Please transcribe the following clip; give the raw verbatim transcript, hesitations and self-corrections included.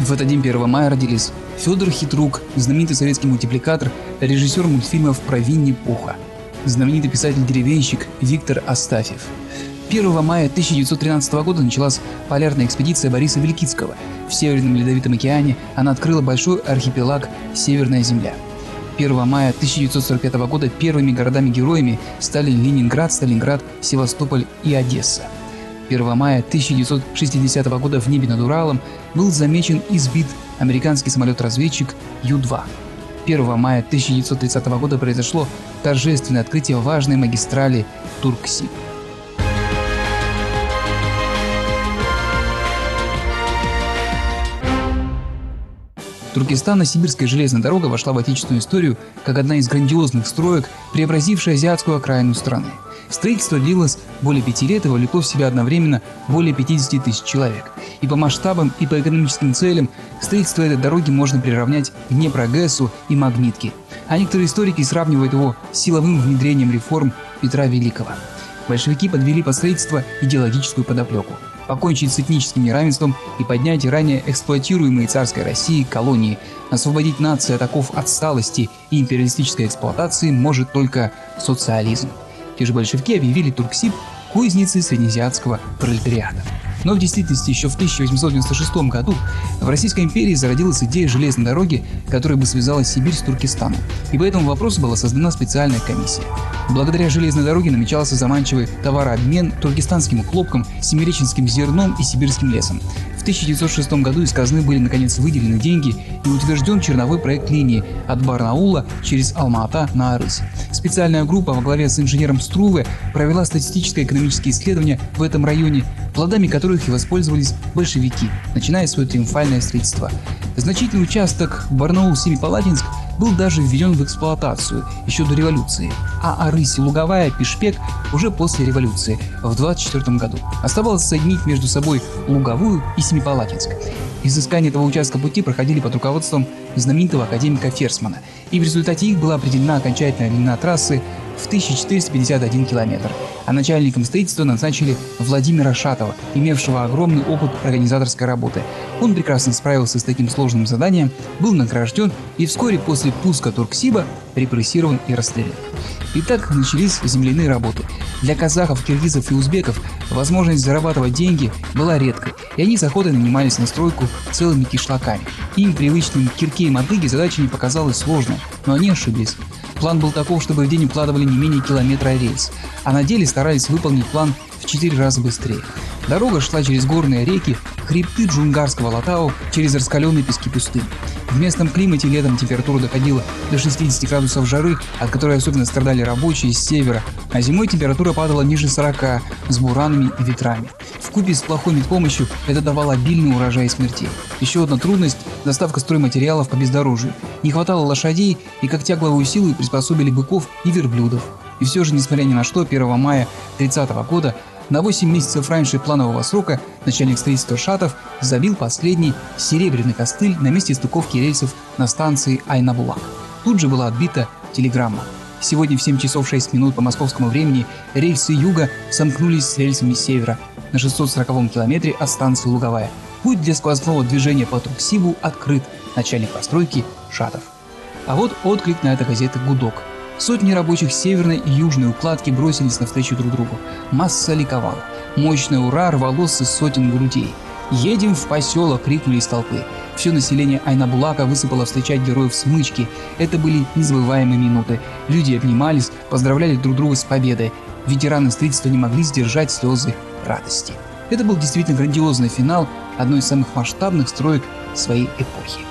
В этот день первого мая родились Федор Хитрук, знаменитый советский мультипликатор, режиссер мультфильмов про Винни-Пуха, знаменитый писатель-деревенщик Виктор Астафьев. первого мая тысяча девятьсот тринадцатого года началась полярная экспедиция Бориса Великицкого. В Северном Ледовитом океане она открыла большой архипелаг Северная Земля. первого мая тысяча девятьсот сорок пятого года первыми городами-героями стали Ленинград, Сталинград, Севастополь и Одесса. первого мая тысяча девятьсот шестидесятого года в небе над Уралом был замечен и сбит американский самолет-разведчик Ю два. первого мая тысяча девятьсот тридцатого года произошло торжественное открытие важной магистрали Турксиб. Туркестано-Сибирская железная дорога вошла в отечественную историю как одна из грандиозных строек, преобразившая азиатскую окраину страны. Строительство длилось более пяти лет и вовлекло в себя одновременно более пятидесяти тысяч человек. И по масштабам, и по экономическим целям строительство этой дороги можно приравнять к Днепрогэсу и Магнитке. А некоторые историки сравнивают его с силовым внедрением реформ Петра Великого. Большевики подвели под строительство идеологическую подоплеку. Покончить с этническим неравенством и поднять ранее эксплуатируемые царской Россией колонии, освободить нации от оков отсталости и империалистической эксплуатации может только социализм. Те же большевики объявили Турксиб кузницей среднеазиатского пролетариата. Но в действительности еще в тысяча восемьсот девяносто шестом году в Российской империи зародилась идея железной дороги, которая бы связала Сибирь с Туркестаном. И по этому вопросу была создана специальная комиссия. Благодаря железной дороге намечался заманчивый товарообмен туркестанским хлопком, семиреченским зерном и сибирским лесом. В тысяча девятьсот шестом году из казны были наконец выделены деньги и утвержден черновой проект линии от Барнаула через Алма-Ата на Арысь. Специальная группа во главе с инженером Струве провела статистическо-экономические исследования в этом районе, плодами которых и воспользовались большевики, начиная свое триумфальное строительство. Значительный участок Барнаул-Семипалатинск был даже введен в эксплуатацию еще до революции, а Арысь и Луговая, Пишпек уже после революции в двадцать четвёртом году. Оставалось соединить между собой Луговую и Семипалатинск. Изыскания этого участка пути проходили под руководством знаменитого академика Ферсмана, и в результате их была определена окончательная длина трассы в тысяча четыреста пятьдесят один километр, а начальником строительства назначили Владимира Шатова, имевшего огромный опыт организаторской работы. Он прекрасно справился с таким сложным заданием, был награжден и вскоре после пуска Турксиба репрессирован и расстрелян. Итак, начались земляные работы. Для казахов, киргизов и узбеков возможность зарабатывать деньги была редкой, и они с охотой нанимались на стройку целыми кишлаками. Им, привычным кирке и мотыге, задача не показалась сложной, но они ошиблись. План был таков, чтобы в день укладывали не менее километра рельс, а на деле старались выполнить план в четыре раза быстрее. Дорога шла через горные реки, хребты Джунгарского Латау, через раскаленные пески пустынь. В местном климате летом температура доходила до шестидесяти градусов жары, от которой особенно страдали рабочие с севера, а зимой температура падала ниже сорока с буранами и ветрами. Вкупе с плохой медпомощью это давало обильный урожай смертей. Еще одна трудность – доставка стройматериалов по бездорожью. Не хватало лошадей, и как тягловую силу приспособили быков и верблюдов. И все же, несмотря ни на что, первого мая тридцатого года на восемь месяцев раньше планового срока начальник строительства Шатов забил последний серебряный костыль на месте стыковки рельсов на станции Айнабулак. Тут же была отбита телеграмма. Сегодня в семь часов шесть минут по московскому времени рельсы юга сомкнулись с рельсами севера на шестьсот сороковом километре от станции Луговая. Путь для сквозного движения по Турксибу открыт. Начальник постройки Шатов. А вот отклик на это газеты «Гудок». Сотни рабочих северной и южной укладки бросились навстречу друг другу. Масса ликовала. Мощное «Ура» рвалось из сотен грудей. «Едем в поселок!» — крикнули из толпы. Все население Айнабулака высыпало встречать героев смычки. Это были незабываемые минуты. Люди обнимались, поздравляли друг друга с победой. Ветераны строительства не могли сдержать слезы радости. Это был действительно грандиозный финал одной из самых масштабных строек своей эпохи.